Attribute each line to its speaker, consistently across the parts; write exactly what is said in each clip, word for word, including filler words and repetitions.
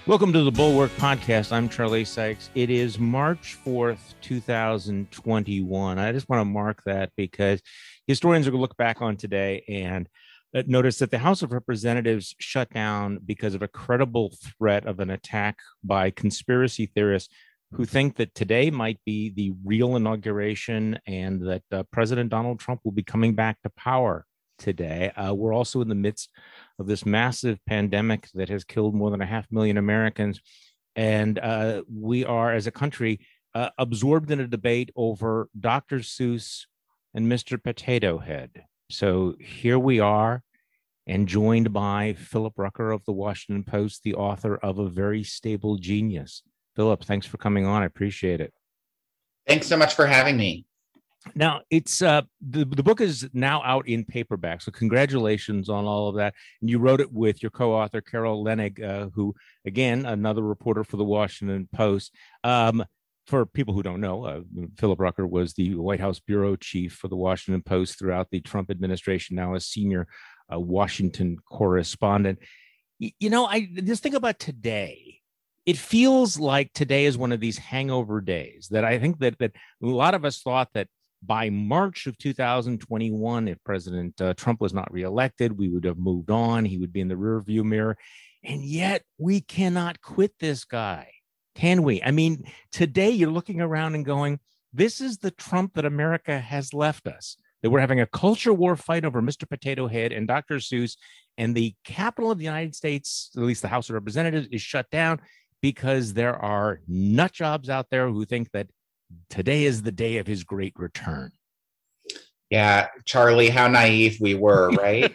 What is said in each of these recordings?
Speaker 1: Welcome to the Bulwark Podcast. I'm Charlie Sykes. It is March fourth, two thousand twenty-one. I just want to mark that because historians are going to look back on today and notice that the House of Representatives shut down because of a credible threat of an attack by conspiracy theorists who think that today might be the real inauguration and that uh, President Donald Trump will be coming back to power today. Uh, we're also in the midst of this massive pandemic that has killed more than a half million Americans. And uh, we are, as a country, uh, absorbed in a debate over Doctor Seuss and Mister Potato Head. So here we are, and joined by Philip Rucker of the Washington Post, the author of A Very Stable Genius. Philip, thanks for coming on. I appreciate it.
Speaker 2: Thanks so much for having me.
Speaker 1: Now, it's uh, the, the book is now out in paperback, so congratulations on all of that. And you wrote it with your co-author, Carol Leonnig, uh, who, again, another reporter for the Washington Post. Um, for people who don't know, uh, Philip Rucker was the White House bureau chief for the Washington Post throughout the Trump administration, now a senior uh, Washington correspondent. Y- you know, I just think about today. It feels like today is one of these hangover days that I think that, that a lot of us thought that by March of two thousand twenty-one, if President uh, Trump was not reelected, we would have moved on. He would be in the rearview mirror. And yet we cannot quit this guy, can we? I mean, today you're looking around and going, this is the Trump that America has left us, that we're having a culture war fight over Mister Potato Head and Doctor Seuss, and the Capitol of the United States, at least the House of Representatives, is shut down because there are nut jobs out there who think that today is the day of his great return.
Speaker 2: Yeah, Charlie, how naive we were, right?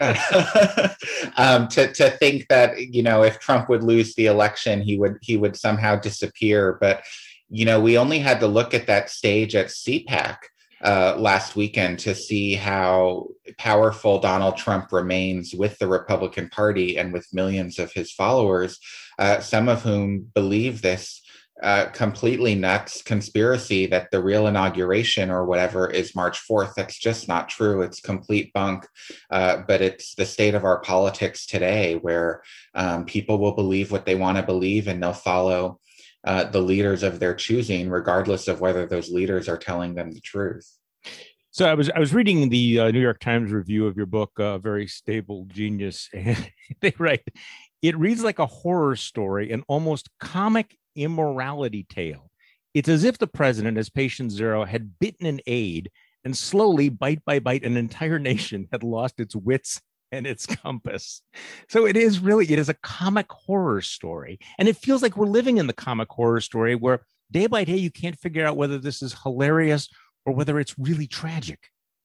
Speaker 2: um, to to think that, you know, if Trump would lose the election, he would he would somehow disappear. But, you know, we only had to look at that stage at C PAC uh, last weekend to see how powerful Donald Trump remains with the Republican Party and with millions of his followers, uh, some of whom believe this Uh, completely nuts conspiracy that the real inauguration or whatever is March fourth. That's just not true. It's complete bunk. Uh, but it's the state of our politics today where um, people will believe what they want to believe and they'll follow uh, the leaders of their choosing, regardless of whether those leaders are telling them the truth.
Speaker 1: So I was I was reading the uh, New York Times review of your book, uh, Very Stable Genius, and they write, it reads like a horror story, an almost comic immorality tale. It's as if the president, as patient zero, had bitten an aid and slowly, bite by bite, an entire nation had lost its wits and its compass. So it is really, it is a comic horror story. And it feels like we're living in the comic horror story where day by day you can't figure out whether this is hilarious or whether it's really tragic.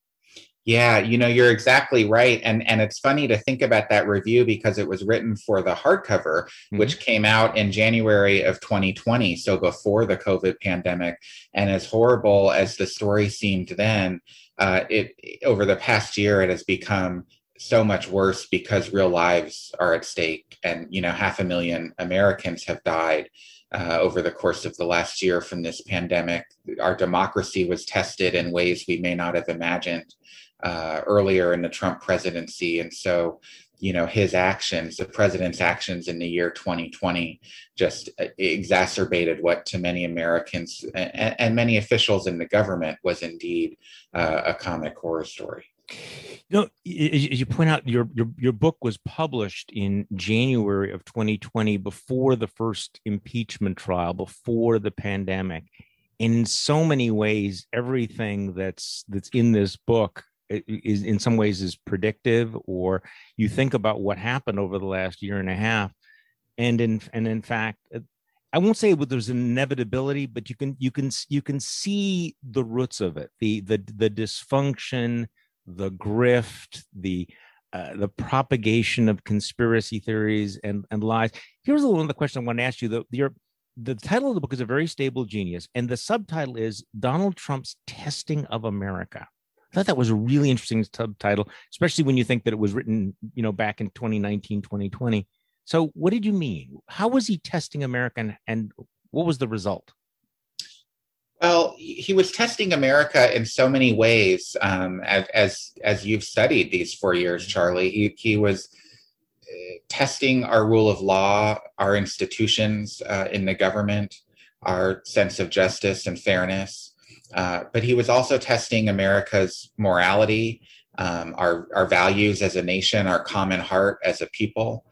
Speaker 2: Yeah, you know, you're exactly right. And and it's funny to think about that review because it was written for the hardcover, mm-hmm. which came out in January of twenty twenty, so before the COVID pandemic. And as horrible as the story seemed then, uh, it over the past year, it has become so much worse because real lives are at stake. And, you know, half a million Americans have died Uh, over the course of the last year from this pandemic. Our democracy was tested in ways we may not have imagined uh, earlier in the Trump presidency. And so, you know, his actions, the president's actions in the year twenty twenty just exacerbated what to many Americans and, and many officials in the government was indeed uh, a comic horror story.
Speaker 1: You know, as you point out, your, your your book was published in January of twenty twenty, before the first impeachment trial, before the pandemic. And in so many ways, everything that's that's in this book is in some ways is predictive, or you think about what happened over the last year and a half. And in and in fact, I won't say there's an inevitability, but you can you can you can see the roots of it, the the the dysfunction, the grift, the uh, the propagation of conspiracy theories and, and lies. Here's one of the questions I want to ask you. The, your, the title of the book is A Very Stable Genius, and the subtitle is Donald Trump's Testing of America. I thought that was a really interesting subtitle, especially when you think that it was written, you know, back in twenty nineteen, twenty twenty. So what did you mean? How was he testing America, and what was the result?
Speaker 2: Well, he was testing America in so many ways, um, as, as as you've studied these four years, Charlie. He he was testing our rule of law, our institutions uh, in the government, our sense of justice and fairness. Uh, but he was also testing America's morality, um, our, our values as a nation, our common heart as a people.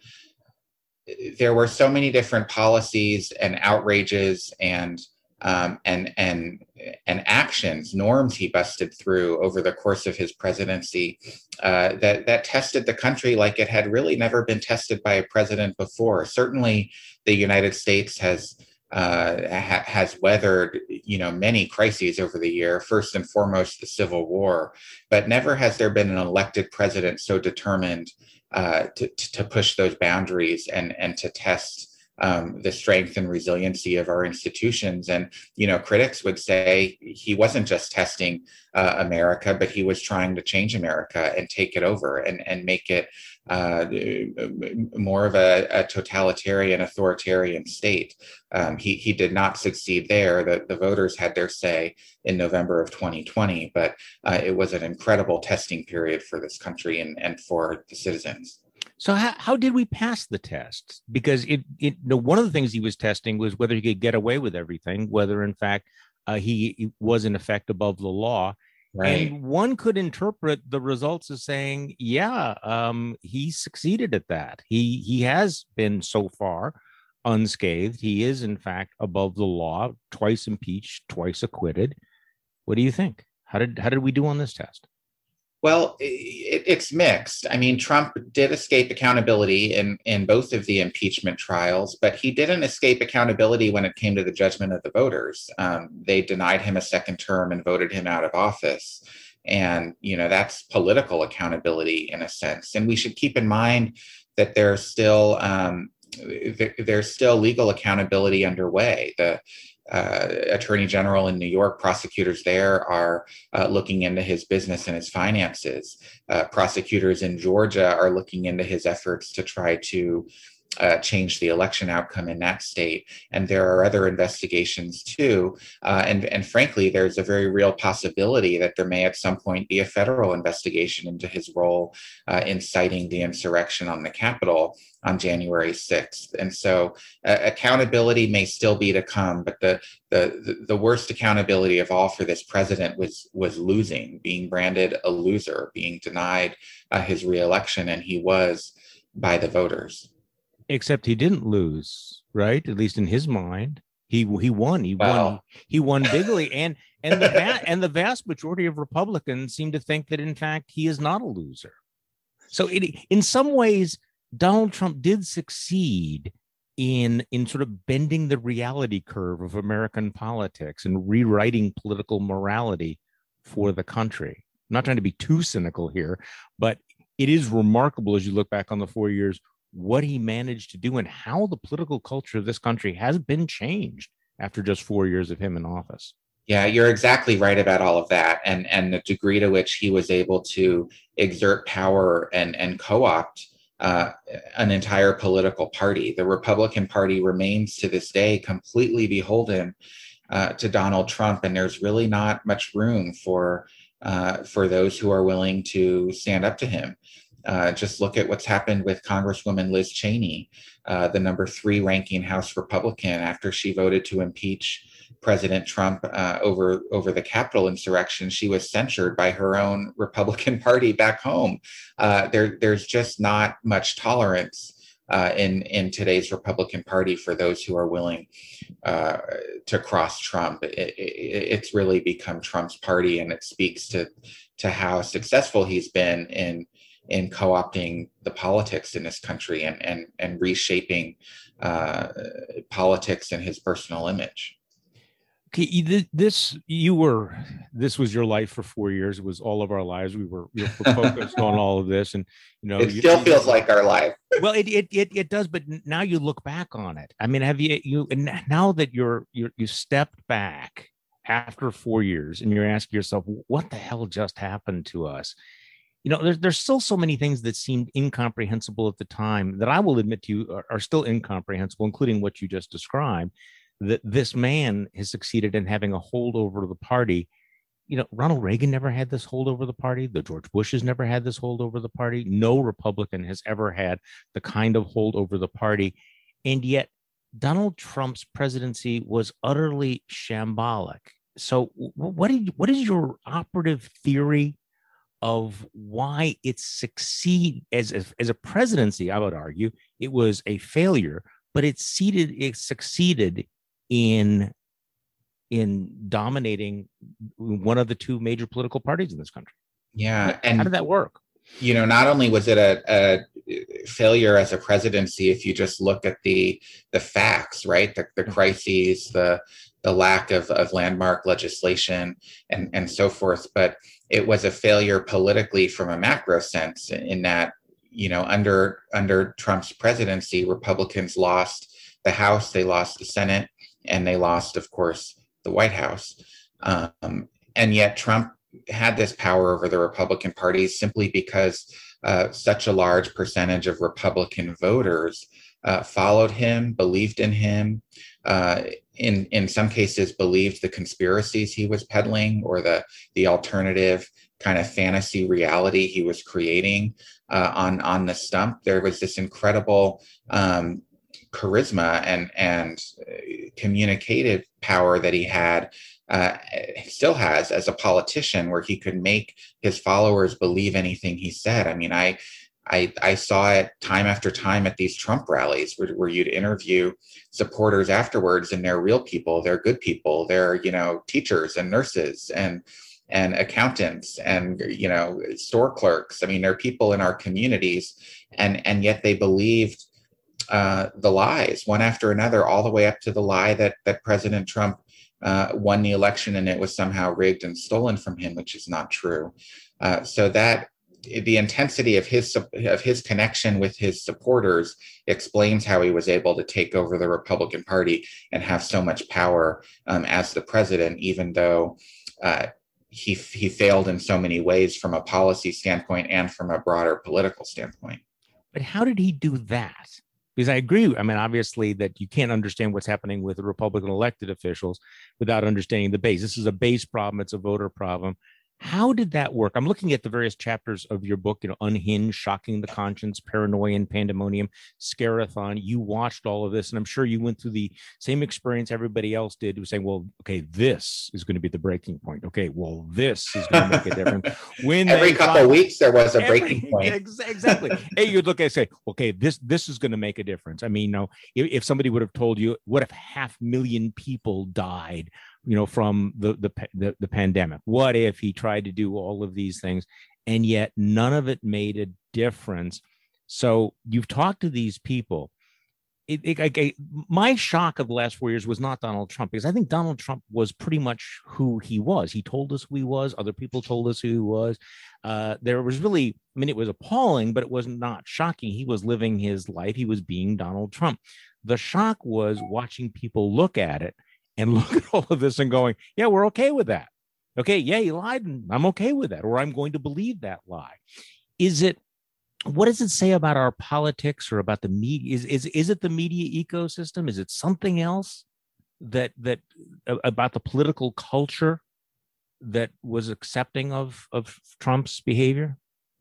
Speaker 2: There were so many different policies and outrages and um, and and and actions, norms he busted through over the course of his presidency uh, that that tested the country like it had really never been tested by a president before. Certainly, the United States has uh, ha- has weathered, you know, many crises over the year. First and foremost, the Civil War, but never has there been an elected president so determined uh, to to push those boundaries and and to test Um, the strength and resiliency of our institutions. And, you know, critics would say he wasn't just testing uh, America, but he was trying to change America and take it over and, and make it uh, more of a, a totalitarian, authoritarian state. Um, he, he did not succeed there. The, the voters had their say in November of twenty twenty, but uh, it was an incredible testing period for this country and, and for the citizens.
Speaker 1: So how, how did we pass the test? Because it, it you know, one of the things he was testing was whether he could get away with everything, whether in fact uh, he, he was in effect above the law.
Speaker 2: Right.
Speaker 1: And one could interpret the results as saying, yeah, um, he succeeded at that. He he has been so far unscathed. He is in fact above the law, twice impeached, twice acquitted. What do you think? How did how did we do on this test?
Speaker 2: Well, it, it's mixed. I mean, Trump did escape accountability in, in both of the impeachment trials, but he didn't escape accountability when it came to the judgment of the voters. Um, they denied him a second term and voted him out of office. And, you know, that's political accountability in a sense. And we should keep in mind that there's still um, there's still legal accountability underway. The Uh, Attorney General in New York, prosecutors there are uh, looking into his business and his finances. Uh, prosecutors in Georgia are looking into his efforts to try to uh, change the election outcome in that state. And there are other investigations too. Uh, and, and frankly, there's a very real possibility that there may at some point be a federal investigation into his role uh, inciting the insurrection on the Capitol on January sixth. And so uh, accountability may still be to come, but the, the the worst accountability of all for this president was was losing, being branded a loser, being denied uh, his reelection, and he was by the voters.
Speaker 1: Except he didn't lose, right? At least in his mind, he he won. He
Speaker 2: Well,
Speaker 1: won. He won bigly, and and the va- and the vast majority of Republicans seem to think that in fact he is not a loser. So it, in some ways, Donald Trump did succeed in in sort of bending the reality curve of American politics and rewriting political morality for the country. I'm not trying to be too cynical here, but it is remarkable as you look back on the four years what he managed to do and how the political culture of this country has been changed after just four years of him in office.
Speaker 2: Yeah, you're exactly right about all of that, and and the degree to which he was able to exert power and and co-opt Uh, an entire political party. The Republican Party remains to this day completely beholden uh, to Donald Trump, and there's really not much room for uh, for those who are willing to stand up to him. Uh, just look at what's happened with Congresswoman Liz Cheney, uh, the number three ranking House Republican, after she voted to impeach President Trump uh, over over the Capitol insurrection. She was censured by her own Republican Party back home. Uh, there, there's just not much tolerance uh, in in today's Republican Party for those who are willing uh, to cross Trump. It, it, it's really become Trump's party, and it speaks to to how successful he's been in in co-opting the politics in this country and and and reshaping uh, politics and his personal image.
Speaker 1: Okay, this you were this was your life for four years. It was all of our lives. We were, we were focused on all of this, and you know,
Speaker 2: it
Speaker 1: you,
Speaker 2: still
Speaker 1: you,
Speaker 2: feels like our life.
Speaker 1: Well, it, it it it does, but now you look back on it. I mean, have you you and now that you're you you stepped back after four years and you're asking yourself, what the hell just happened to us? You know, there's there's still so many things that seemed incomprehensible at the time that I will admit to you are, are still incomprehensible, including what you just described. That this man has succeeded in having a hold over the party you know, Ronald Reagan never had this hold over the party. The George Bushes never had this hold over the party. No Republican has ever had the kind of hold over the party. And yet Donald Trump's presidency was utterly shambolic. So what, did, what is your operative theory of why it succeed as a, as a presidency? I would argue it was a failure, but it seated it succeeded in in dominating one of the two major political parties in this country.
Speaker 2: Yeah,
Speaker 1: how,
Speaker 2: and
Speaker 1: how did that work?
Speaker 2: You know, not only was it a, a failure as a presidency, if you just look at the the facts, right, the, the crises, the the lack of, of landmark legislation, and and so forth, but it was a failure politically from a macro sense, in that, you know, under under Trump's presidency, Republicans lost the House, they lost the Senate, and they lost, of course, the White House. Um, and yet Trump had this power over the Republican Party simply because uh, such a large percentage of Republican voters uh, followed him, believed in him, uh, in in some cases believed the conspiracies he was peddling, or the the alternative kind of fantasy reality he was creating uh, on on the stump. There was this incredible um, charisma and and communicative power that he had, uh, still has, as a politician, where he could make his followers believe anything he said. I mean, I I, I saw it time after time at these Trump rallies, where, where you'd interview supporters afterwards, and they're real people, they're good people, they're, you know, teachers and nurses and and accountants and, you know, store clerks. I mean, they're people in our communities, and and yet they believed uh, the lies one after another, all the way up to the lie that that President Trump uh, won the election and it was somehow rigged and stolen from him, which is not true. Uh, so that the intensity of his of his connection with his supporters explains how he was able to take over the Republican Party and have so much power um, as the president, even though uh, he he failed in so many ways from a policy standpoint and from a broader political standpoint.
Speaker 1: But how did he do that? Because I agree. I mean, obviously, that you can't understand what's happening with the Republican elected officials without understanding the base. This is a base problem. It's a voter problem. How did that work? I'm looking at the various chapters of your book, you know, Unhinged, Shocking the Conscience, Paranoia and Pandemonium, Scarathon. You watched all of this, and I'm sure you went through the same experience everybody else did, who was saying, well, okay, this is going to be the breaking point. Okay, well, this is going to make a difference. When
Speaker 2: every couple find, of weeks there was a
Speaker 1: every,
Speaker 2: breaking point.
Speaker 1: Exactly. Hey, you'd look and say, okay, this this is going to make a difference. I mean, you know, if, if somebody would have told you, what if half million people died, you know, from the, the the the pandemic? What if he tried to do all of these things, and yet none of it made a difference? So you've talked to these people. It, it, it, my shock of the last four years was not Donald Trump, because I think Donald Trump was pretty much who he was. He told us who he was. Other people told us who he was. Uh, there was really, I mean, it was appalling, but it was not shocking. He was living his life. He was being Donald Trump. The shock was watching people look at it and look at all of this and going, yeah, we're okay with that. Okay, yeah, he lied, and I'm okay with that, or I'm going to believe that lie. Is it, what does it say about our politics or about the media? Is, is, is it the media ecosystem? Is it something else that, that about the political culture that was accepting of, of Trump's behavior?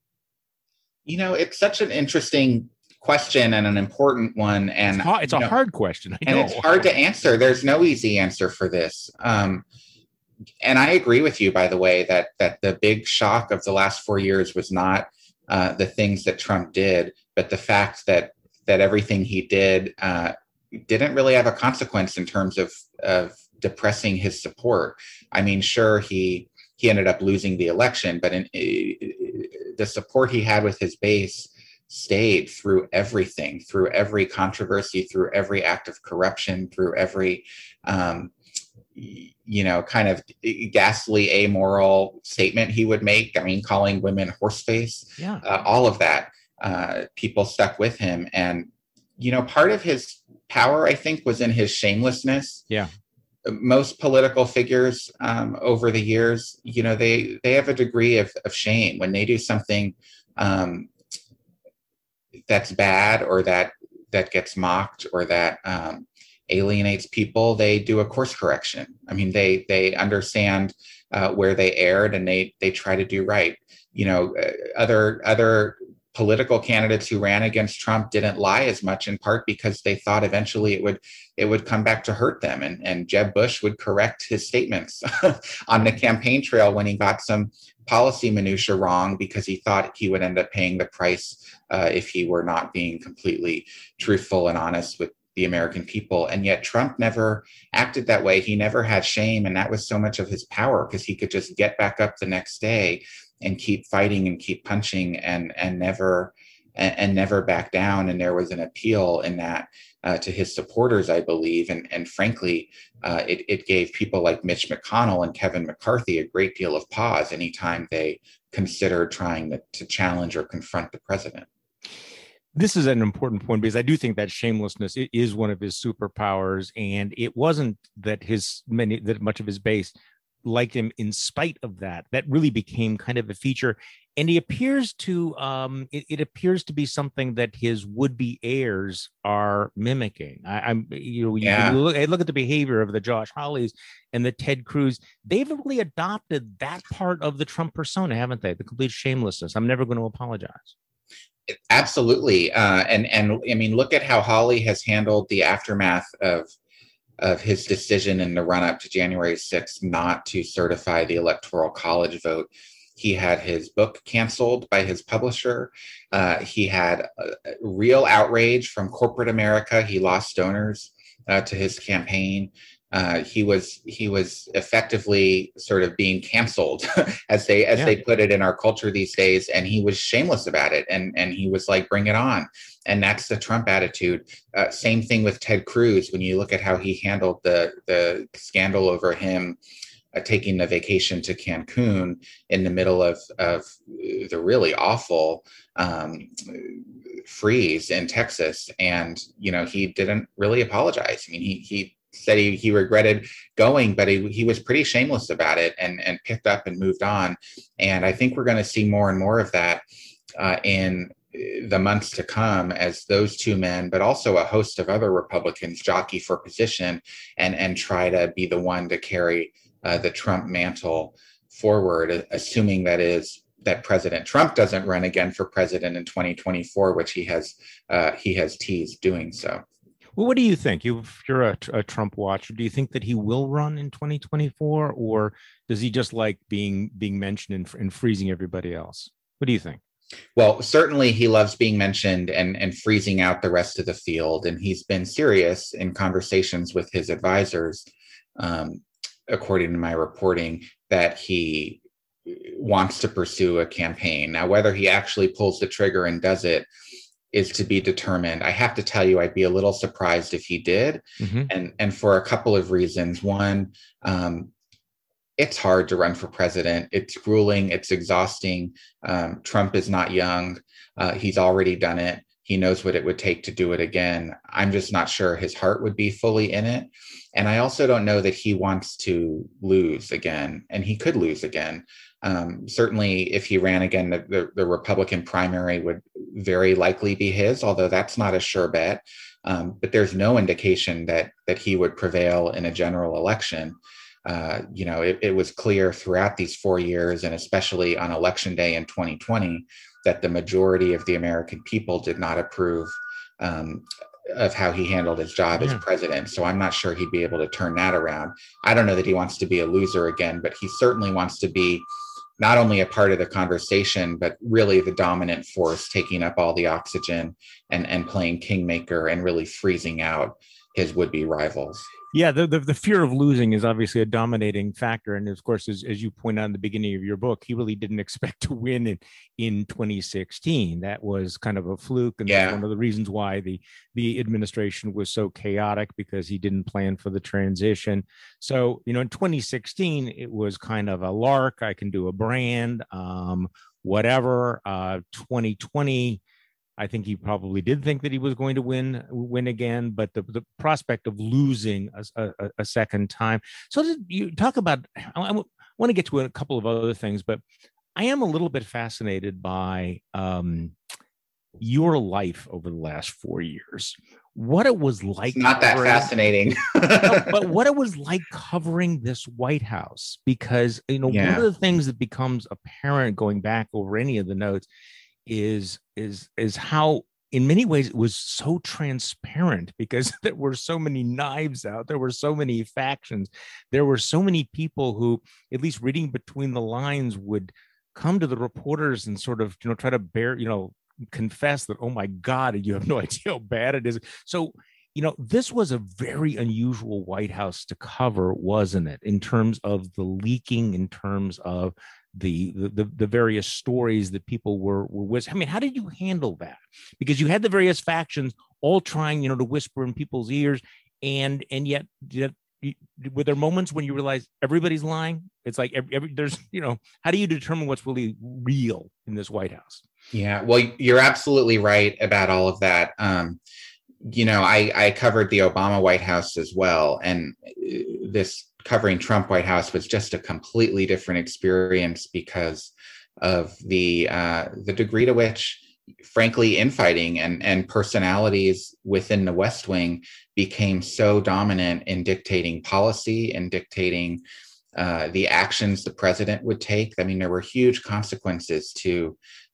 Speaker 2: You know, it's such an interesting question and an important one, and
Speaker 1: it's, hard, it's a
Speaker 2: know,
Speaker 1: hard question. I
Speaker 2: and
Speaker 1: know.
Speaker 2: It's hard to answer. There's no easy answer for this. Um, and I agree with you, by the way, that that the big shock of the last four years was not uh, the things that Trump did, but the fact that that everything he did uh, didn't really have a consequence in terms of of depressing his support. I mean, sure, he he ended up losing the election, but in, uh, the support he had with his base stayed through everything, through every controversy, through every act of corruption, through every, um, you know, kind of ghastly, amoral statement he would make. I mean, calling women horseface,
Speaker 1: yeah,
Speaker 2: uh, all of that, uh, people stuck with him. And, you know, part of his power, I think, was in his shamelessness.
Speaker 1: Yeah.
Speaker 2: Most political figures um, over the years, you know, they, they have a degree of, of shame when they do something um, that's bad, or that that gets mocked, or that um, alienates people. They do a course correction. I mean, they they understand uh, where they erred, and they they try to do right. You know, uh, other other political candidates who ran against Trump didn't lie as much, in part because they thought eventually it would it would come back to hurt them. And, and Jeb Bush would correct his statements on the campaign trail when he got some policy minutia wrong, because he thought he would end up paying the price uh, if he were not being completely truthful and honest with the American people. And yet Trump never acted that way. He never had shame. And that was so much of his power, because he could just get back up the next day and keep fighting and keep punching and and never and, and never back down. And there was an appeal in that uh, to his supporters, I believe. And and frankly, uh, it, it gave people like Mitch McConnell and Kevin McCarthy a great deal of pause anytime they considered trying to, to challenge or confront the president.
Speaker 1: This is an important point, because I do think that shamelessness is one of his superpowers, and it wasn't that his many that much of his base liked him in spite of that. That really became kind of a feature, and he appears to um, it, it appears to be something that his would-be heirs are mimicking. I, I'm you know you
Speaker 2: Yeah.
Speaker 1: look, I look at the behavior of the Josh Hawleys and the Ted Cruz. They've really adopted that part of the Trump persona, haven't they? The complete shamelessness. I'm never going to apologize.
Speaker 2: Absolutely. Uh, and, and I mean, look at how Hawley has handled the aftermath of, of his decision in the run up to January sixth not to certify the Electoral College vote. He had his book canceled by his publisher. Uh, he had a, a real outrage from corporate America. He lost donors uh, to his campaign. Uh, he was he was effectively sort of being canceled, as they as yeah. they put it in our culture these days, and he was shameless about it, and and he was like, "Bring it on," and that's the Trump attitude. Uh, same thing with Ted Cruz. When you look at how he handled the the scandal over him uh, taking the vacation to Cancun in the middle of of the really awful um, freeze in Texas, and you know he didn't really apologize. I mean, he he. said he, he regretted going, but he, he was pretty shameless about it, and, and picked up and moved on. And I think we're going to see more and more of that uh, in the months to come, as those two men, but also a host of other Republicans, jockey for position and, and try to be the one to carry uh, the Trump mantle forward, assuming that is that President Trump doesn't run again for president in twenty twenty-four, which he has uh, he has teased doing so.
Speaker 1: Well, what do you think? You've, you're a, a Trump watcher. Do you think that he will run in twenty twenty-four, or does he just like being being mentioned and, and freezing everybody else? What do you think?
Speaker 2: Well, certainly he loves being mentioned and, and freezing out the rest of the field. And he's been serious in conversations with his advisors, um, according to my reporting, that he wants to pursue a campaign. Now, whether he actually pulls the trigger and does it is to be determined. I have to tell you, I'd be a little surprised if he did. Mm-hmm. And, and for a couple of reasons. One, um, it's hard to run for president. It's grueling. It's exhausting. Um, Trump is not young. Uh, he's already done it. He knows what it would take to do it again. I'm just not sure his heart would be fully in it. And I also don't know that he wants to lose again, and he could lose again. Um, certainly, if he ran again, the, the, the Republican primary would very likely be his, although that's not a sure bet. Um, but there's no indication that that he would prevail in a general election. Uh, you know, it, it was clear throughout these four years, and especially on Election Day in twenty twenty, that the majority of the American people did not approve um, of how he handled his job yeah. as president. So I'm not sure he'd be able to turn that around. I don't know that he wants to be a loser again, but he certainly wants to be not only a part of the conversation, but really the dominant force, taking up all the oxygen and, and playing kingmaker and really freezing out his would-be rivals.
Speaker 1: Yeah, the, the the fear of losing is obviously a dominating factor. And of course, as, as you point out in the beginning of your book, he really didn't expect to win in, in twenty sixteen. That was kind of a fluke. And yeah. that's one of the reasons why the, the administration was so chaotic, because he didn't plan for the transition. So, you know, in twenty sixteen, it was kind of a lark. I can do a brand, um, whatever. Uh, twenty twenty, I think he probably did think that he was going to win win again, but the, the prospect of losing a, a, a second time. So you talk about, I, I want to get to a couple of other things, but I am a little bit fascinated by um, your life over the last four years. what it was like.
Speaker 2: It's not that
Speaker 1: covering,
Speaker 2: fascinating.
Speaker 1: no, but what it was like covering this White House, because, you know,
Speaker 2: Yeah.
Speaker 1: one of the things that becomes apparent going back over any of the notes is is is how in many ways it was so transparent, because there were so many knives out, there were so many factions, there were so many people who, at least reading between the lines, would come to the reporters and sort of, you know, try to bear, you know, confess that, oh my God, you have no idea how bad it is. So, you know, this was a very unusual White House to cover, wasn't it? In terms of the leaking, in terms of the the, the various stories that people were were whispering. I mean, how did you handle that? Because you had the various factions all trying, you know, to whisper in people's ears, and and yet, yet were there moments when you realize everybody's lying? It's like every, every there's, you know, how do you determine what's really real in this White House?
Speaker 2: Yeah, well, you're absolutely right about all of that. Um, you know, I, I covered the Obama White House as well, and this covering Trump White House was just a completely different experience because of the uh, the degree to which, frankly, infighting and and personalities within the West Wing became so dominant in dictating policy and dictating uh, the actions the president would take. I mean, there were huge consequences to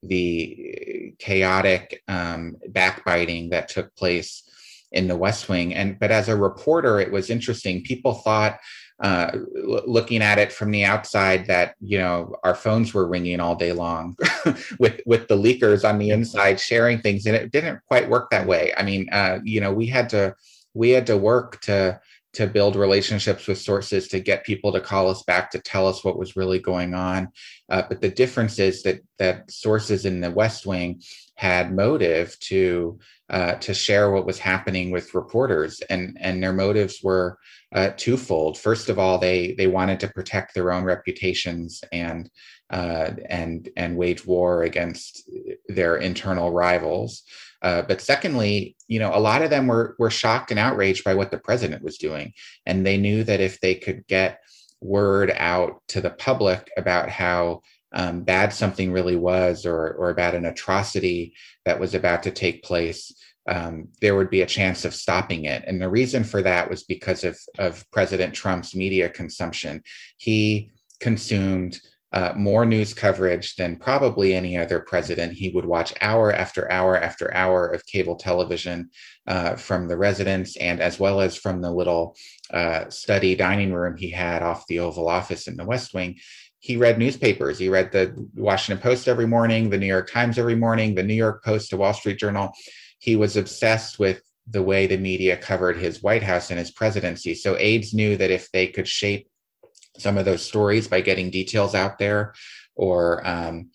Speaker 2: the chaotic um, backbiting that took place in the West Wing. And but as a reporter, it was interesting. People thought, uh, l- looking at it from the outside, that, you know, our phones were ringing all day long with with the leakers on the inside sharing things, and it didn't quite work that way. I mean, uh, you know, we had to we had to work to to build relationships with sources, to get people to call us back, to tell us what was really going on. Uh, but the difference is that that sources in the West Wing had motive to uh, to share what was happening with reporters, and and their motives were uh, twofold. First of all, they they wanted to protect their own reputations and uh, and and wage war against their internal rivals. Uh, but secondly, you know, a lot of them were were shocked and outraged by what the president was doing, and they knew that if they could get word out to the public about how um, bad something really was, or or about an atrocity that was about to take place, um, there would be a chance of stopping it. And the reason for that was because of of President Trump's media consumption. He consumed Uh, more news coverage than probably any other president. He would watch hour after hour after hour of cable television uh, from the residence, and as well as from the little uh, study dining room he had off the Oval Office in the West Wing. He read newspapers. He read the Washington Post every morning, the New York Times every morning, the New York Post, the Wall Street Journal. He was obsessed with the way the media covered his White House and his presidency. So aides knew that if they could shape some of those stories by getting details out there, or um,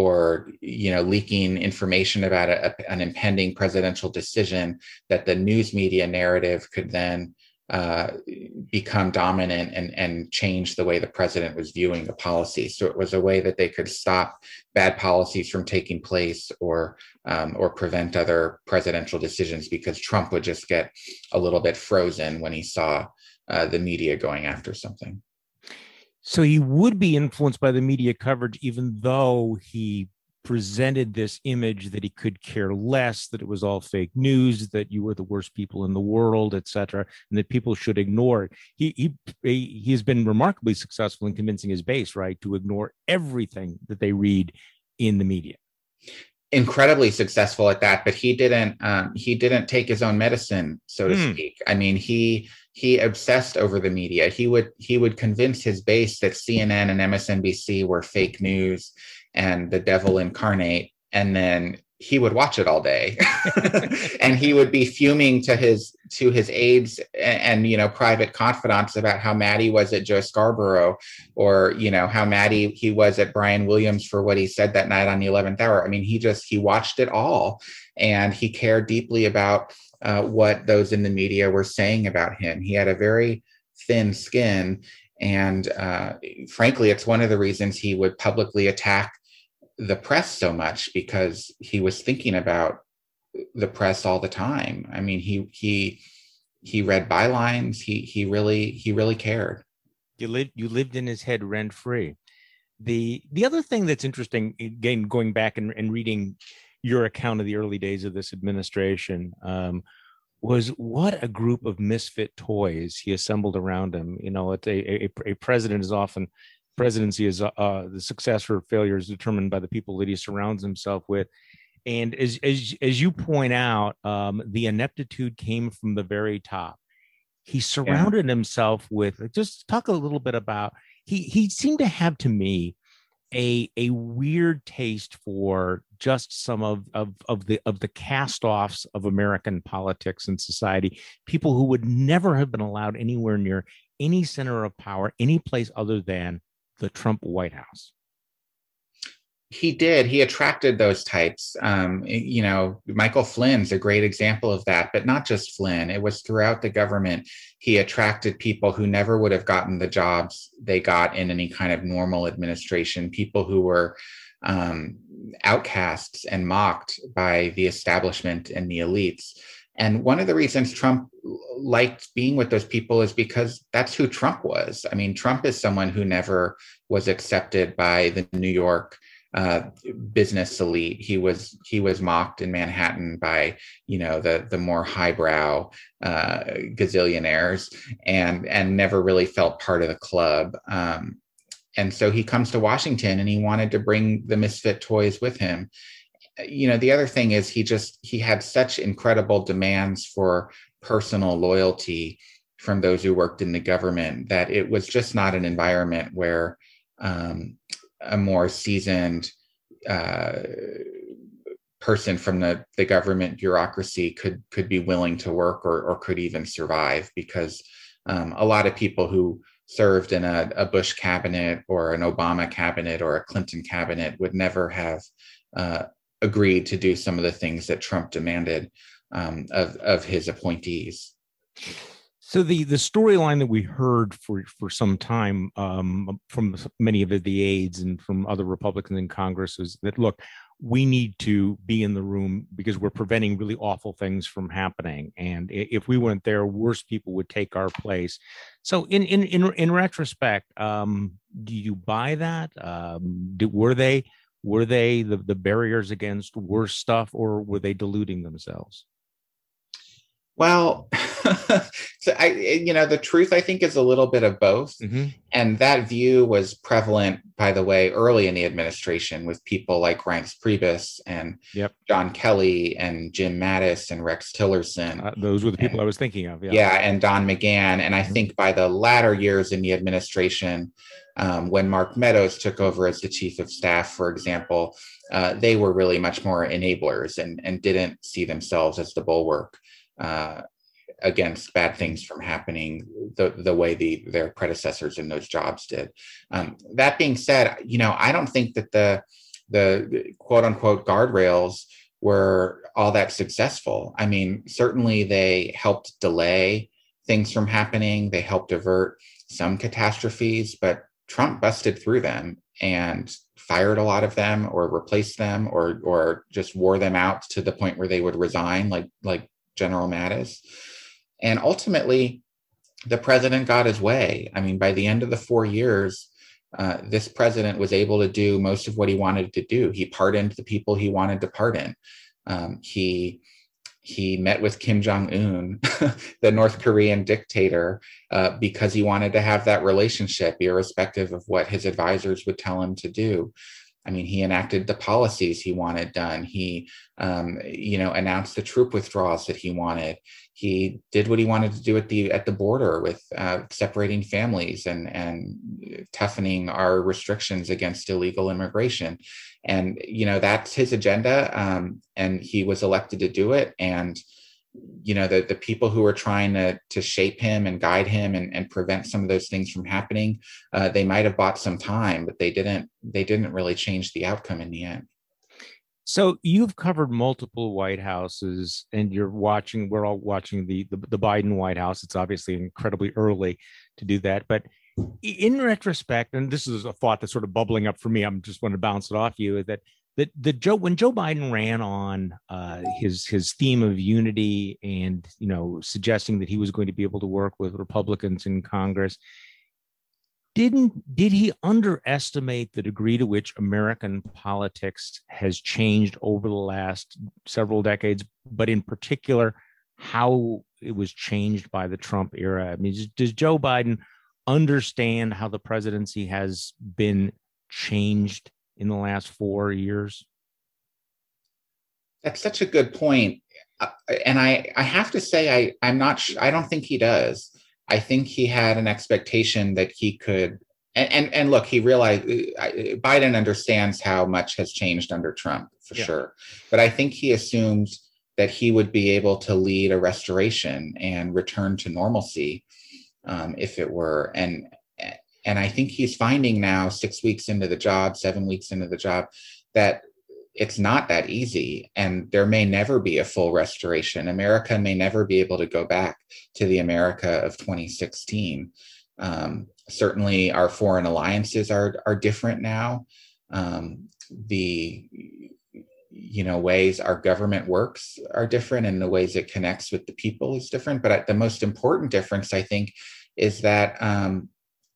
Speaker 2: or you know, leaking information about a, a, an impending presidential decision, that the news media narrative could then uh, become dominant and and change the way the president was viewing the policy. So it was a way that they could stop bad policies from taking place, or um, or prevent other presidential decisions, because Trump would just get a little bit frozen when he saw uh, the media going after something.
Speaker 1: So he would be influenced by the media coverage, even though he presented this image that he could care less, that it was all fake news, that you were the worst people in the world, et cetera, and that people should ignore it. He he he has been remarkably successful in convincing his base, right, to ignore everything that they read in the media.
Speaker 2: Incredibly successful at that, but he didn't um, he didn't take his own medicine, so to mm. speak. I mean, he he obsessed over the media. He would he would convince his base that C N N and M S N B C were fake news and the devil incarnate, and then he would watch it all day. And he would be fuming to his to his aides and, and you know, private confidants about how mad he was at Joe Scarborough, or you know, how mad he, he was at Brian Williams for what he said that night on the eleventh hour. I mean, he just he watched it all, and he cared deeply about uh, what those in the media were saying about him. He had a very thin skin, and uh, frankly, it's one of the reasons he would publicly attack the press so much, because he was thinking about the press all the time. I mean, he he he read bylines. He he really he really cared.
Speaker 1: You lived you lived in his head rent free. The the other thing that's interesting, again, going back and, and reading your account of the early days of this administration, um, was what a group of misfit toys he assembled around him. You know, it's a, a, a president is often presidency is uh, the success or failure is determined by the people that he surrounds himself with. And as as as you point out, um, the ineptitude came from the very top. He
Speaker 2: Yeah.
Speaker 1: surrounded himself with, just talk a little bit about, he he seemed to have, to me, a a weird taste for just some of of of the of the cast-offs of American politics and society, people who would never have been allowed anywhere near any center of power, any place other than the Trump White House.
Speaker 2: He did. He attracted those types. Um, you know, Michael Flynn's a great example of that, but not just Flynn. It was throughout the government. He attracted people who never would have gotten the jobs they got in any kind of normal administration, people who were um, outcasts and mocked by the establishment and the elites. And one of the reasons Trump liked being with those people is because that's who Trump was. I mean, Trump is someone who never was accepted by the New York uh, business elite. He was he was mocked in Manhattan by, you know, the the more highbrow uh, gazillionaires, and and never really felt part of the club. Um, and so he comes to Washington, and he wanted to bring the misfit toys with him. You know, the other thing is he just he had such incredible demands for personal loyalty from those who worked in the government that it was just not an environment where um, a more seasoned uh, person from the, the government bureaucracy could could be willing to work, or, or could even survive, because um, a lot of people who served in a, a Bush cabinet or an Obama cabinet or a Clinton cabinet would never have uh, agreed to do some of the things that Trump demanded um, of, of his appointees.
Speaker 1: So the the storyline that we heard for for some time um, from many of the aides and from other Republicans in Congress is that, look, we need to be in the room because we're preventing really awful things from happening, and if we weren't there, worse people would take our place. So in in in, in retrospect, um, do you buy that? Um, do, were they were they the, the barriers against worse stuff, or were they deluding themselves?
Speaker 2: Well, so I, you know, the truth, I think, is a little bit of both.
Speaker 1: Mm-hmm.
Speaker 2: And that view was prevalent, by the way, early in the administration with people like Reince Priebus and
Speaker 1: Yep.
Speaker 2: John Kelly and Jim Mattis and Rex Tillerson.
Speaker 1: Uh, those were the people
Speaker 2: and,
Speaker 1: I was thinking of. Yeah.
Speaker 2: Yeah. And Don McGahn. And I
Speaker 1: Mm-hmm.
Speaker 2: think by the latter years in the administration, um, when Mark Meadows took over as the chief of staff, for example, uh, they were really much more enablers and, and didn't see themselves as the bulwark Uh, against bad things from happening the, the way the their predecessors in those jobs did. Um, that being said, you know, I don't think that the the quote unquote guardrails were all that successful. I mean, certainly they helped delay things from happening. They helped avert some catastrophes, but Trump busted through them and fired a lot of them, or replaced them, or or just wore them out to the point where they would resign, like like General Mattis. And ultimately, the president got his way. I mean, by the end of the four years, uh, this president was able to do most of what he wanted to do. He pardoned the people he wanted to pardon. Um, he he met with Kim Jong-un, the North Korean dictator, uh, because he wanted to have that relationship, irrespective of what his advisors would tell him to do. I mean, he enacted the policies he wanted done. He, um, you know, announced the troop withdrawals that he wanted. He did what he wanted to do at the at the border with uh, separating families and and toughening our restrictions against illegal immigration. And you know, that's his agenda, um, and he was elected to do it. And you know, the, the people who were trying to, to shape him and guide him and, and prevent some of those things from happening, uh, they might have bought some time, but they didn't, they didn't really change the outcome in the end.
Speaker 1: So you've covered multiple White Houses, and you're watching, we're all watching the, the, the Biden White House. It's obviously incredibly early to do that, but in retrospect, and this is a thought that's sort of bubbling up for me, I'm just want to bounce it off you, that that the Joe when Joe Biden ran on uh, his his theme of unity and, you know, suggesting that he was going to be able to work with Republicans in Congress, didn't did he underestimate the degree to which American politics has changed over the last several decades, but in particular how it was changed by the Trump era? I mean, does, does Joe Biden understand how the presidency has been changed in the last four years?
Speaker 2: That's such a good point. Uh, and I, I have to say, I, I'm not, sh- I don't think he does. I think he had an expectation that he could, and, and, and look, he realized uh, Biden understands how much has changed under Trump for yeah. sure. But I think he assumed that he would be able to lead a restoration and return to normalcy, um, if it were. And, and I think he's finding now, six weeks into the job, seven weeks into the job, that it's not that easy, and there may never be a full restoration. America may never be able to go back to the America of twenty sixteen. Um, certainly, our foreign alliances are are different now. Um, the you know ways our government works are different, and the ways it connects with the people is different. But the most important difference, I think, is that um,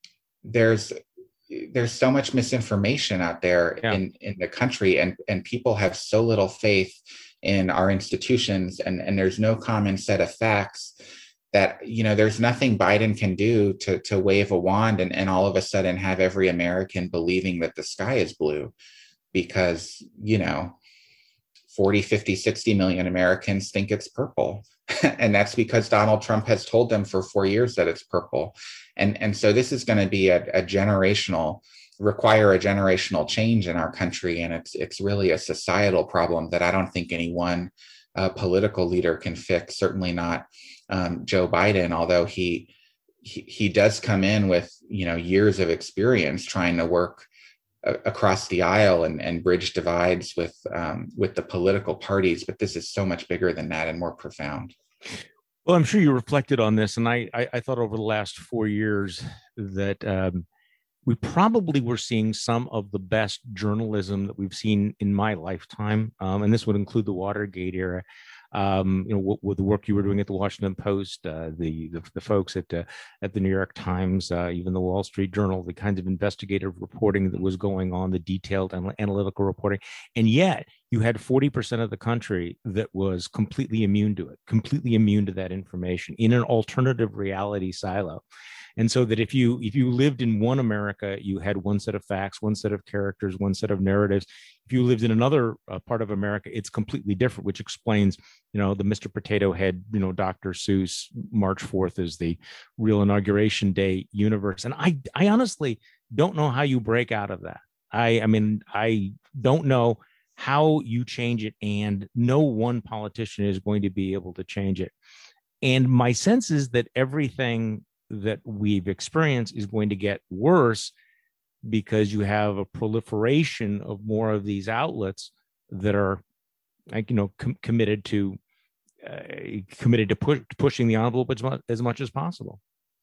Speaker 2: there's there's so much misinformation out there yeah. in, in the country, and, and people have so little faith in our institutions, and, and there's no common set of facts that, you know, there's nothing Biden can do to, to wave a wand and, and all of a sudden have every American believing that the sky is blue, because, you know, forty, fifty, sixty million Americans think it's purple. And that's because Donald Trump has told them for four years that it's purple. And, and so this is going to be a, a generational, require a generational change in our country. And it's, it's really a societal problem that I don't think any one uh, political leader can fix, certainly not um, Joe Biden, although he, he, he does come in with, you know, years of experience trying to work across the aisle and, and bridge divides with um, with the political parties. But this is so much bigger than that and more profound.
Speaker 1: Well, I'm sure you reflected on this, and I I, I thought over the last four years that um, we probably were seeing some of the best journalism that we've seen in my lifetime, um, and this would include the Watergate era. Um, you know, with the work you were doing at the Washington Post, uh, the, the the folks at uh, at the New York Times, uh, even the Wall Street Journal, the kinds of investigative reporting that was going on, the detailed and analytical reporting, and yet you had forty percent of the country that was completely immune to it, completely immune to that information in an alternative reality silo. And so that if you if you lived in one America, you had one set of facts, one set of characters, one set of narratives. If you lived in another uh, part of America, it's completely different, which explains, you know, the Mister Potato Head, you know, Doctor Seuss, March fourth is the real inauguration day universe. And I, I honestly don't know how you break out of that. I, I mean, I don't know how you change it, and no one politician is going to be able to change it. And my sense is that everything that we've experienced is going to get worse because you have a proliferation of more of these outlets that are, like, you know, com- committed to uh, committed to push, pushing the envelope as much, as much as possible.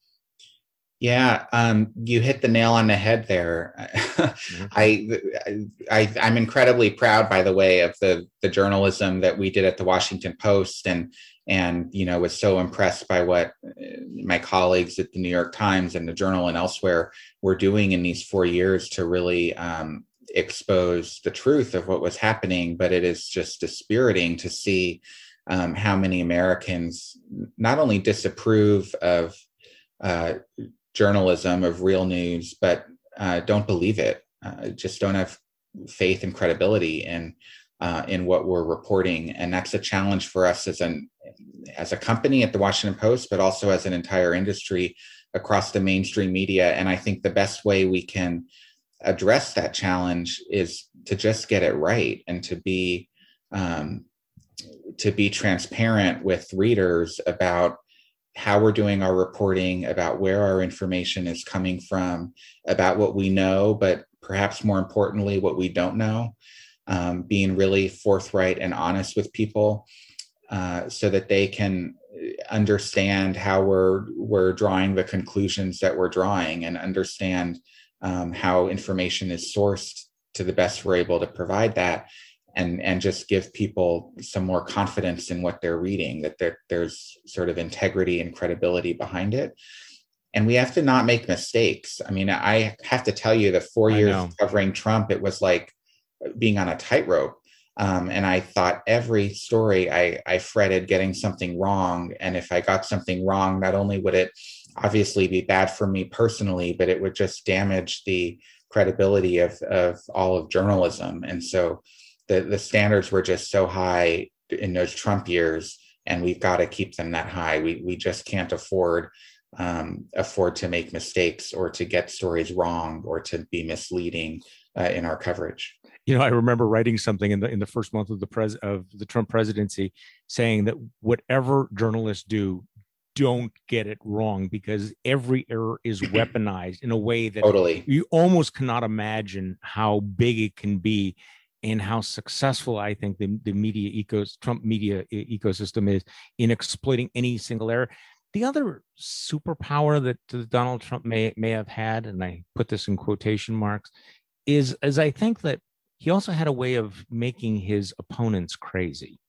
Speaker 2: Yeah, um, you hit the nail on the head there. Mm-hmm. I, I, I'm incredibly proud, by the way, of the the journalism that we did at the Washington Post, and and you know was so impressed by what my colleagues at the New York Times and the Journal and elsewhere were doing in these four years to really um, expose the truth of what was happening. But it is just dispiriting to see um, how many Americans not only disapprove of uh, journalism, of real news, but uh, don't believe it. Uh, just don't have faith and credibility in uh, in what we're reporting, and that's a challenge for us as an as a company at the Washington Post, but also as an entire industry across the mainstream media. And I think the best way we can address that challenge is to just get it right, and to be um, to be transparent with readers about how we're doing our reporting, about where our information is coming from, about what we know, but perhaps more importantly, what we don't know, um, being really forthright and honest with people uh, so that they can understand how we're, we're drawing the conclusions that we're drawing, and understand um, how information is sourced to the best we're able to provide that. And, and just give people some more confidence in what they're reading, that there, there's sort of integrity and credibility behind it. And we have to not make mistakes. I mean, I have to tell you, the four years covering Trump, it was like being on a tightrope. Um, and I thought every story I, I fretted getting something wrong. And if I got something wrong, not only would it obviously be bad for me personally, but it would just damage the credibility of, of all of journalism. And so the, the standards were just so high in those Trump years, and we've got to keep them that high. We, we just can't afford um, afford to make mistakes or to get stories wrong or to be misleading uh, in our coverage.
Speaker 1: You know, I remember writing something in the in the first month of the pres of the Trump presidency, saying that whatever journalists do, don't get it wrong, because every error is weaponized in a way that
Speaker 2: totally.
Speaker 1: You almost cannot imagine how big it can be, and how successful I think the, the media ecos Trump media ecosystem is in exploiting any single error. The other superpower that Donald Trump may may have had, and I put this in quotation marks, is as I think that he also had a way of making his opponents crazy,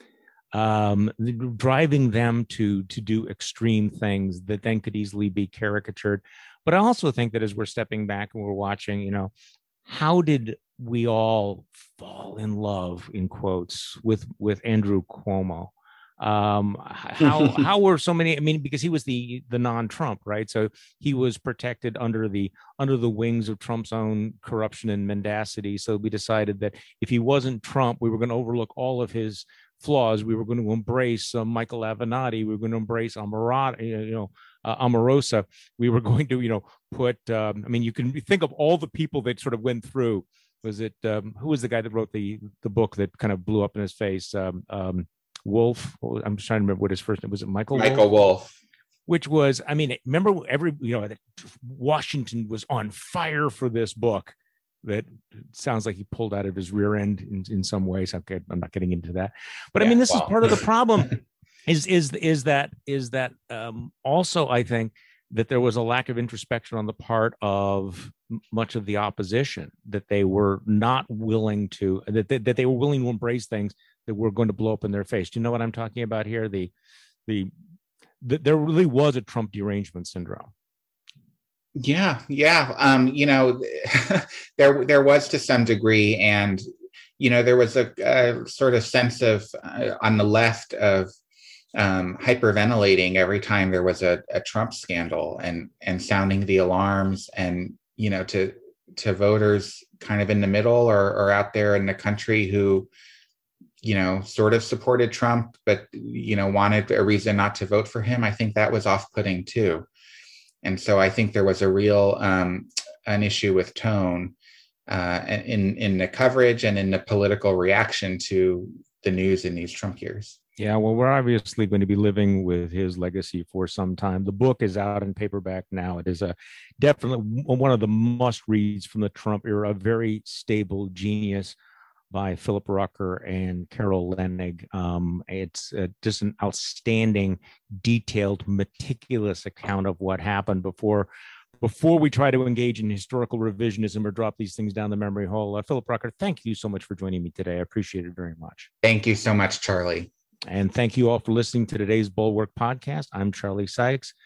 Speaker 1: um, driving them to to do extreme things that then could easily be caricatured. But I also think that as we're stepping back and we're watching, you know, how did we all fall in love, in quotes, with with Andrew Cuomo? Um, how how were so many? I mean, because he was the the non-Trump, right? So he was protected under the under the wings of Trump's own corruption and mendacity. So we decided that if he wasn't Trump, we were going to overlook all of his flaws. We were going to embrace uh, Michael Avenatti. We were going to embrace Amarat, you know, uh, Omarosa. We were going to, you know, put. Um, I mean, you can think of all the people that sort of went through. Was it um, who was the guy that wrote the the book that kind of blew up in his face? Um, um, Wolf. I'm just trying to remember what his first name was. It Michael.
Speaker 2: Michael Wolff? Wolff.
Speaker 1: Which was, I mean, remember every, you know, Washington was on fire for this book. That sounds like he pulled out of his rear end in, in some ways. Okay, I'm not getting into that, but yeah, I mean, this well. is part of the problem. is is is that is that um, also I think that there was a lack of introspection on the part of much of the opposition, that they were not willing to that they, that they were willing to embrace things that were going to blow up in their face. Do you know what I'm talking about here? The the, the there really was a Trump derangement syndrome.
Speaker 2: Yeah, yeah. Um, you know, there there was to some degree, and you know, there was a, a sort of sense of uh, on the left of um, hyperventilating every time there was a, a Trump scandal, and and sounding the alarms, and you know, to to voters kind of in the middle or or out there in the country who, you know, sort of supported Trump, but you know, wanted a reason not to vote for him. I think that was off-putting too. And so I think there was a real um, an issue with tone uh, in in the coverage and in the political reaction to the news in these Trump years.
Speaker 1: Yeah, well, we're obviously going to be living with his legacy for some time. The book is out in paperback now. It is a definitely one of the must reads from the Trump era. A very stable genius by Philip Rucker and Carol Leonnig. Um, it's uh, just an outstanding, detailed, meticulous account of what happened before before we try to engage in historical revisionism or drop these things down the memory hole. Uh, Philip Rucker, thank you so much for joining me today. I appreciate it very much.
Speaker 2: Thank you so much, Charlie.
Speaker 1: And thank you all for listening to today's Bulwark podcast. I'm Charlie Sykes.